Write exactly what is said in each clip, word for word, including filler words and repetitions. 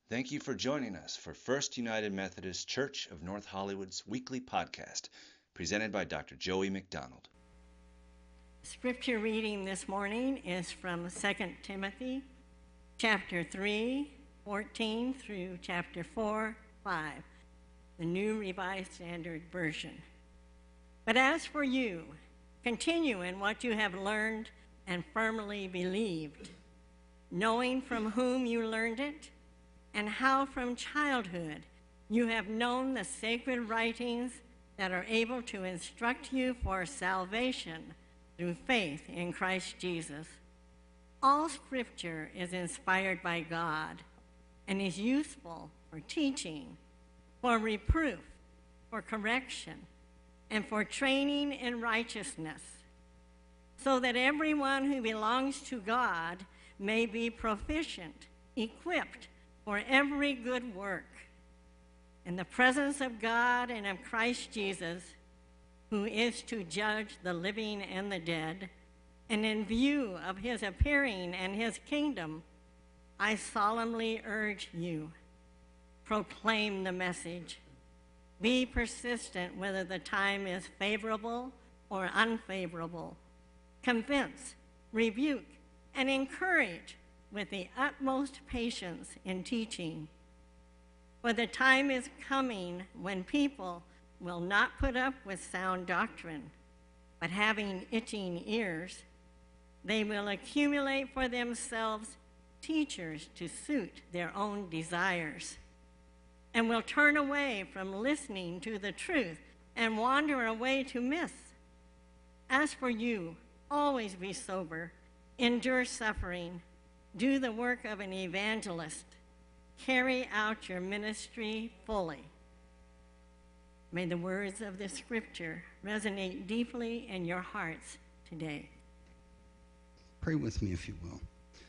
Thank you for joining us for First United Methodist Church of North Hollywood's weekly podcast, presented by Doctor Joey McDonald. Scripture reading this morning is from Second Timothy chapter three, fourteen through chapter four, five, the New Revised Standard Version. But as for you, continue in what you have learned and firmly believed, knowing from whom you learned it, and how from childhood you have known the sacred writings that are able to instruct you for salvation through faith in Christ Jesus. All Scripture is inspired by God and is useful for teaching, for reproof, for correction, and for training in righteousness, so that everyone who belongs to God may be proficient, equipped for every good work. In the presence of God and of Christ Jesus, who is to judge the living and the dead, and in view of his appearing and his kingdom, I solemnly urge you, proclaim the message. Be persistent whether the time is favorable or unfavorable. Convince, rebuke, and encourage with the utmost patience in teaching. For the time is coming when people will not put up with sound doctrine, but having itching ears, they will accumulate for themselves teachers to suit their own desires, and will turn away from listening to the truth and wander away to myths. As for you, always be sober, endure suffering, do the work of an evangelist, carry out your ministry fully. May the words of this scripture resonate deeply in your hearts today. Pray with me if you will.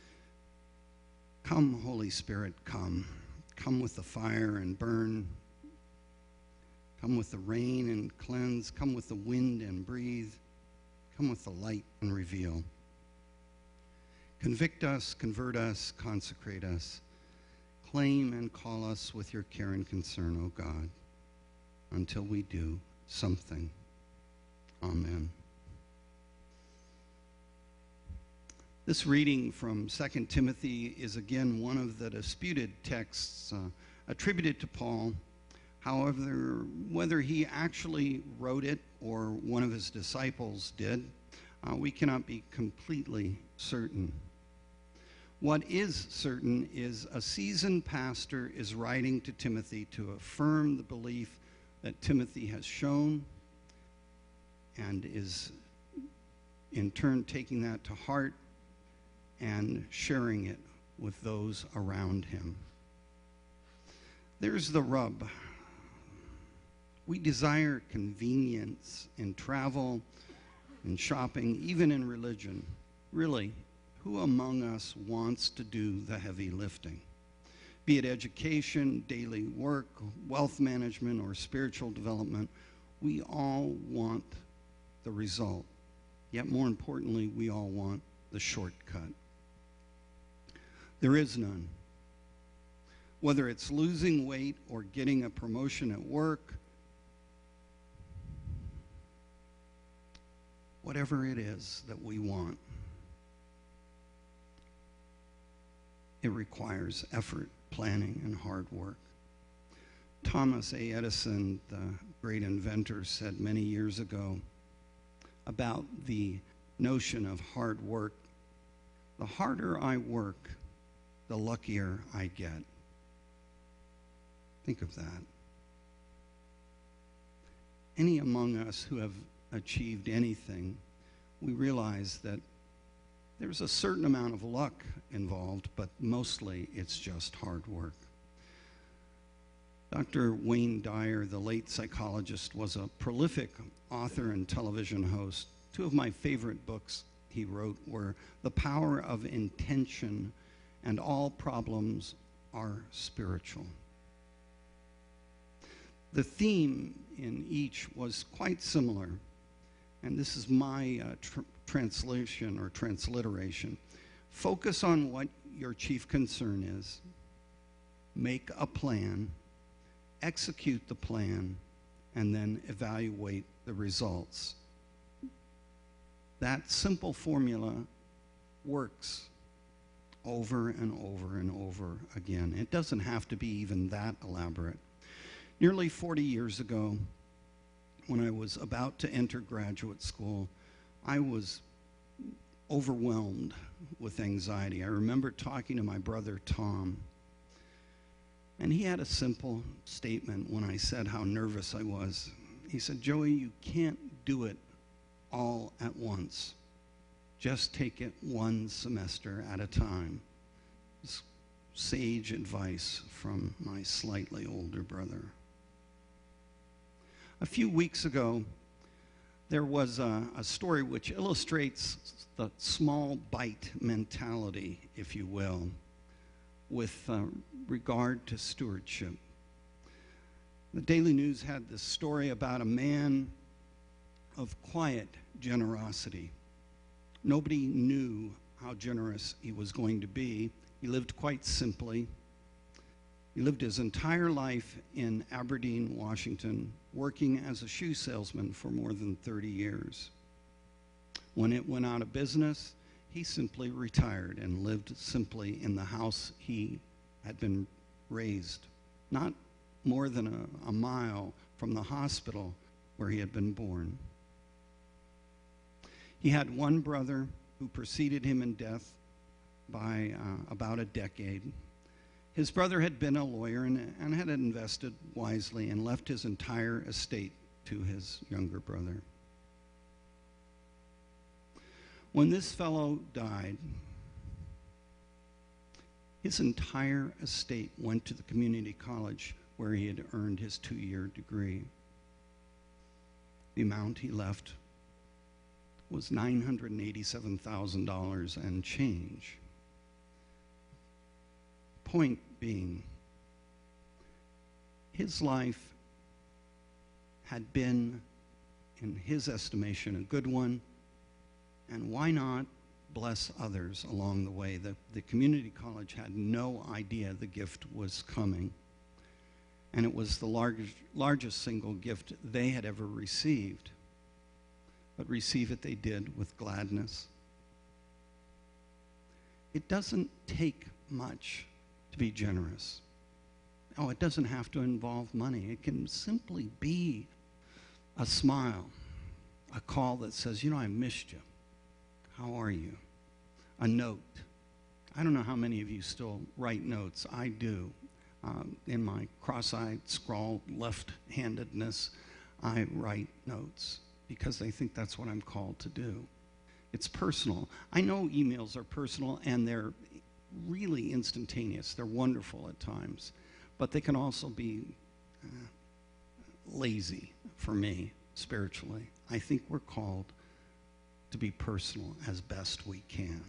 Come, Holy Spirit, come. Come with the fire and burn. Come with the rain and cleanse. Come with the wind and breathe. Come with the light and reveal. Convict us, convert us, consecrate us. Claim and call us with your care and concern, O God, until we do something. Amen. This reading from Second Timothy is again one of the disputed texts uh, attributed to Paul. However, whether he actually wrote it or one of his disciples did, uh, we cannot be completely certain. What is certain is a seasoned pastor is writing to Timothy to affirm the belief that Timothy has shown and is in turn taking that to heart and sharing it with those around him. There's the rub. We desire convenience in travel, in shopping, even in religion. Really, who among us wants to do the heavy lifting? Be it education, daily work, wealth management, or spiritual development, we all want the result. Yet more importantly, we all want the shortcut. There is none. Whether it's losing weight or getting a promotion at work, whatever it is that we want, it requires effort, planning, and hard work. Thomas A. Edison, the great inventor, said many years ago about the notion of hard work, the harder I work, the luckier I get. Think of that. Any among us who have achieved anything, we realize that there's a certain amount of luck involved, but mostly it's just hard work. Doctor Wayne Dyer, the late psychologist, was a prolific author and television host. Two of my favorite books he wrote were The Power of Intention and All Problems Are Spiritual. The theme in each was quite similar, and this is my uh, tr- translation or transliteration. Focus on what your chief concern is. make a plan, execute the plan, and then evaluate the results. That simple formula works over and over and over again. It doesn't have to be even that elaborate. Nearly forty years ago, when I was about to enter graduate school, I was overwhelmed with anxiety. I remember talking to my brother Tom, and he had a simple statement when I said how nervous I was. He said, "Joey, you can't do it all at once. Just take it one semester at a time." It's sage advice from my slightly older brother. A few weeks ago, there was a, a story which illustrates the small bite mentality, if you will, with uh, regard to stewardship. The Daily News had this story about a man of quiet generosity. Nobody knew how generous he was going to be. He lived quite simply. He lived his entire life in Aberdeen, Washington, working as a shoe salesman for more than thirty years. When it went out of business, he simply retired and lived simply in the house he had been raised, not more than a, a mile from the hospital where he had been born. He had one brother who preceded him in death by uh, about a decade. His brother had been a lawyer and, and had invested wisely and left his entire estate to his younger brother. When this fellow died, his entire estate went to the community college where he had earned his two-year degree. The amount he left was nine hundred eighty-seven thousand dollars and change. Point being, his life had been, in his estimation, a good one, and why not bless others along the way? The, the community college had no idea the gift was coming, and it was the largest, largest single gift they had ever received. But receive it they did with gladness. It doesn't take much to be generous. Oh, it doesn't have to involve money. It can simply be a smile, a call that says, you know, I missed you. How are you? A note. I don't know how many of you still write notes. I do. Um, in my cross-eyed, scrawled left-handedness, I write notes because I think that's what I'm called to do. It's personal. I know emails are personal and they're really instantaneous. They're wonderful at times, but they can also be uh, lazy for me spiritually. I think we're called to be personal as best we can.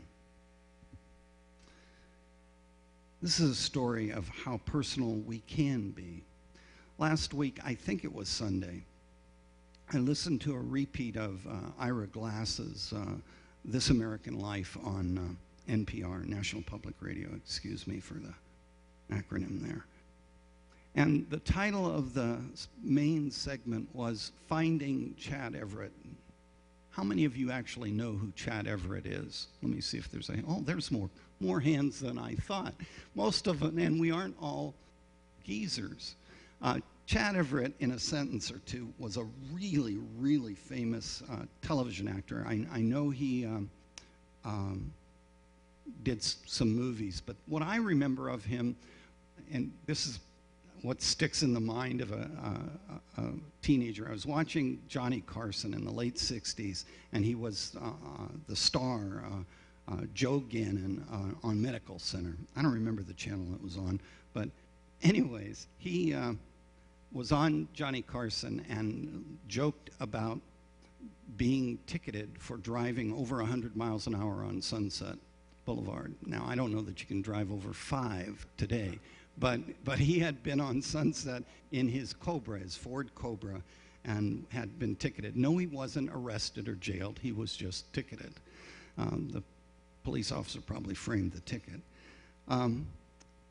This is a story of how personal we can be. Last week, I think it was Sunday, I listened to a repeat of uh, Ira Glass's uh, This American Life on uh, N P R, National Public Radio, excuse me for the acronym there. And the title of the main segment was Finding Chad Everett. How many of you actually know who Chad Everett is? Let me see if there's a, oh, there's more, more hands than I thought. Most of them, and we aren't all geezers. Uh, Chad Everett, in a sentence or two, was a really, really famous uh, television actor. I, I know he um, um, did s- some movies, but what I remember of him, and this is what sticks in the mind of a, a, a teenager. I was watching Johnny Carson in the late sixties, and he was uh, uh, the star, uh, uh, Joe Gannon, uh, on Medical Center. I don't remember the channel it was on, but anyways, he uh, was on Johnny Carson and joked about being ticketed for driving over one hundred miles an hour on Sunset Boulevard. Now, I don't know that you can drive over five today, But but he had been on Sunset in his Cobra, his Ford Cobra, and had been ticketed. No, he wasn't arrested or jailed. He was just ticketed. Um, the police officer probably framed the ticket. Um,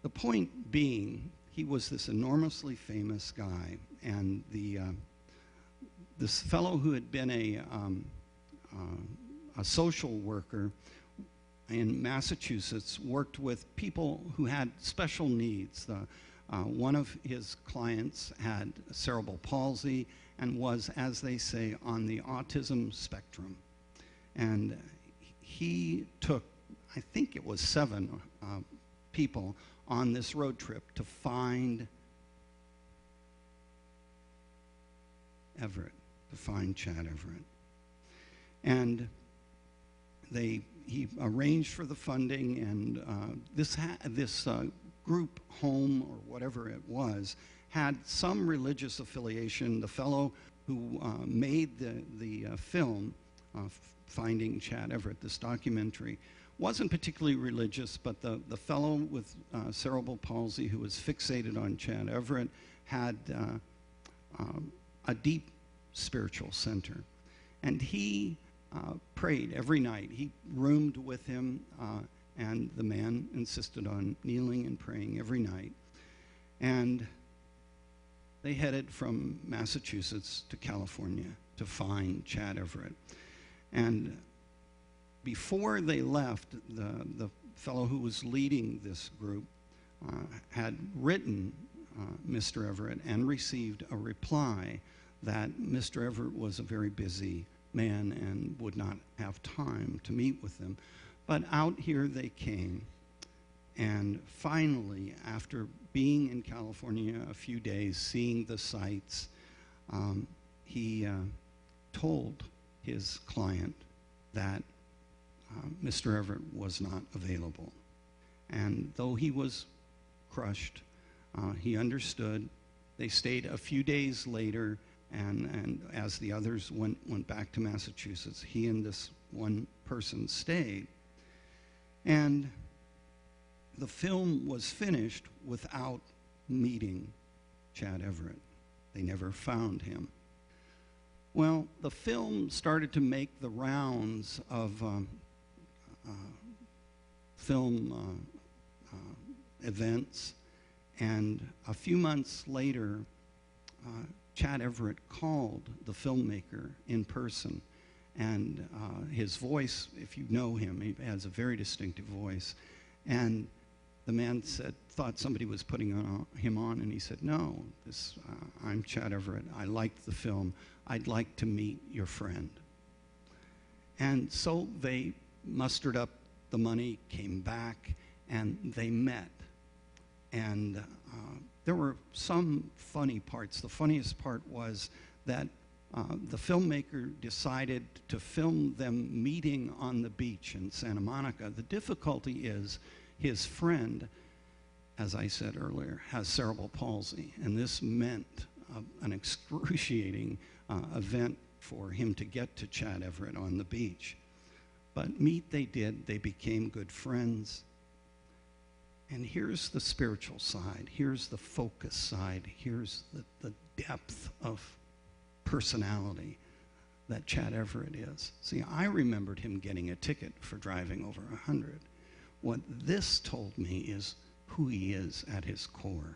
The point being, he was this enormously famous guy, and the uh, this fellow who had been a um, uh, a social worker in Massachusetts worked with people who had special needs. The, uh, one of his clients had cerebral palsy and was, as they say, on the autism spectrum. And he took, I think it was seven uh, people on this road trip to find Everett, to find Chad Everett. And they, he arranged for the funding, and uh, this, ha this uh, group home, or whatever it was, had some religious affiliation. The fellow who uh, made the, the uh, film, uh, Finding Chad Everett, this documentary, wasn't particularly religious, but the, the fellow with uh, cerebral palsy who was fixated on Chad Everett had uh, um, a deep spiritual center. And he uh, prayed every night. He roomed with him, uh, and the man insisted on kneeling and praying every night. And they headed from Massachusetts to California to find Chad Everett. And before they left, the, the fellow who was leading this group uh, had written uh, Mister Everett and received a reply that Mister Everett was a very busy man and would not have time to meet with them. But out here they came, and finally, after being in California a few days, seeing the sights, um, he uh, told his client that uh, Mister Everett was not available. And though he was crushed, uh, he understood. They stayed a few days later, and, and as the others went, went back to Massachusetts, he and this one person stayed. And the film was finished without meeting Chad Everett. They never found him. Well, the film started to make the rounds of um, uh, film uh, uh, events, and a few months later, uh, Chad Everett called the filmmaker in person, and uh, his voice, if you know him, he has a very distinctive voice, and the man said, thought somebody was putting on, him on, and he said, no, this, uh, I'm Chad Everett. I liked the film. I'd like to meet your friend. And so they mustered up the money, came back, and they met. And uh, there were some funny parts. The funniest part was that uh, the filmmaker decided to film them meeting on the beach in Santa Monica. The difficulty is his friend, as I said earlier, has cerebral palsy, and this meant uh, an excruciating uh, event for him to get to Chad Everett on the beach. But meet they did. They became good friends. And here's the spiritual side. Here's the focus side. Here's the, the depth of personality that Chad Everett is. See, I remembered him getting a ticket for driving over a hundred. What this told me is who he is at his core.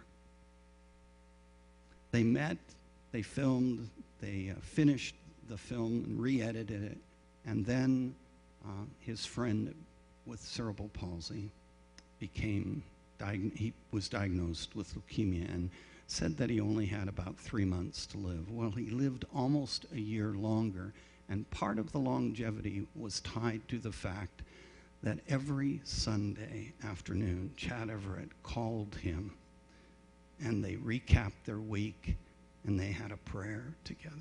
They met, they filmed, they uh, finished the film and re-edited it, and then uh, his friend with cerebral palsy became, he was diagnosed with leukemia and said that he only had about three months to live. Well, he lived almost a year longer, and part of the longevity was tied to the fact that every Sunday afternoon, Chad Everett called him, and they recapped their week, and they had a prayer together.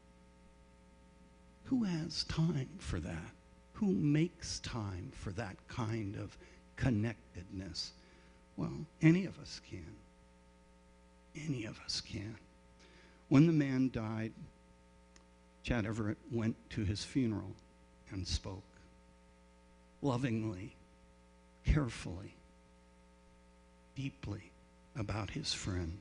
Who has time for that? Who makes time for that kind of connectedness? Well, any of us can. Any of us can. When the man died, Chad Everett went to his funeral and spoke lovingly, carefully, deeply about his friend.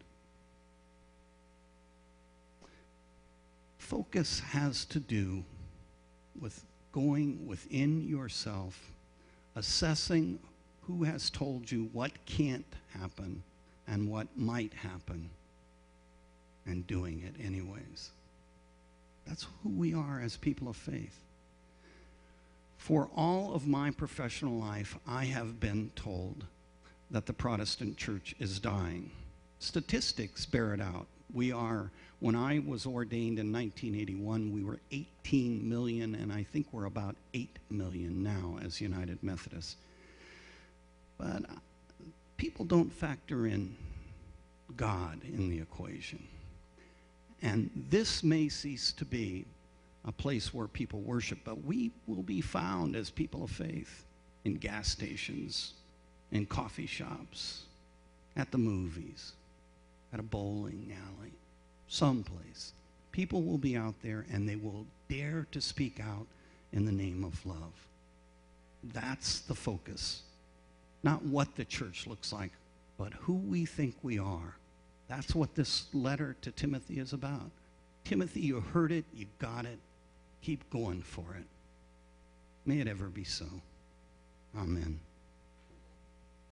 Focus has to do with going within yourself, assessing Who has told you what can't happen and what might happen, and doing it anyways? That's who we are as people of faith. For all of my professional life, I have been told that the Protestant church is dying. Statistics bear it out. We are, when I was ordained in nineteen eighty-one, we were eighteen million, and I think we're about eight million now as United Methodists. But people don't factor in God in the equation. And this may cease to be a place where people worship, but we will be found as people of faith in gas stations, in coffee shops, at the movies, at a bowling alley, someplace. People will be out there and they will dare to speak out in the name of love. That's the focus. Not what the church looks like, but who we think we are. That's what this letter to Timothy is about. Timothy, you heard it, you got it. Keep going for it. May it ever be so. Amen.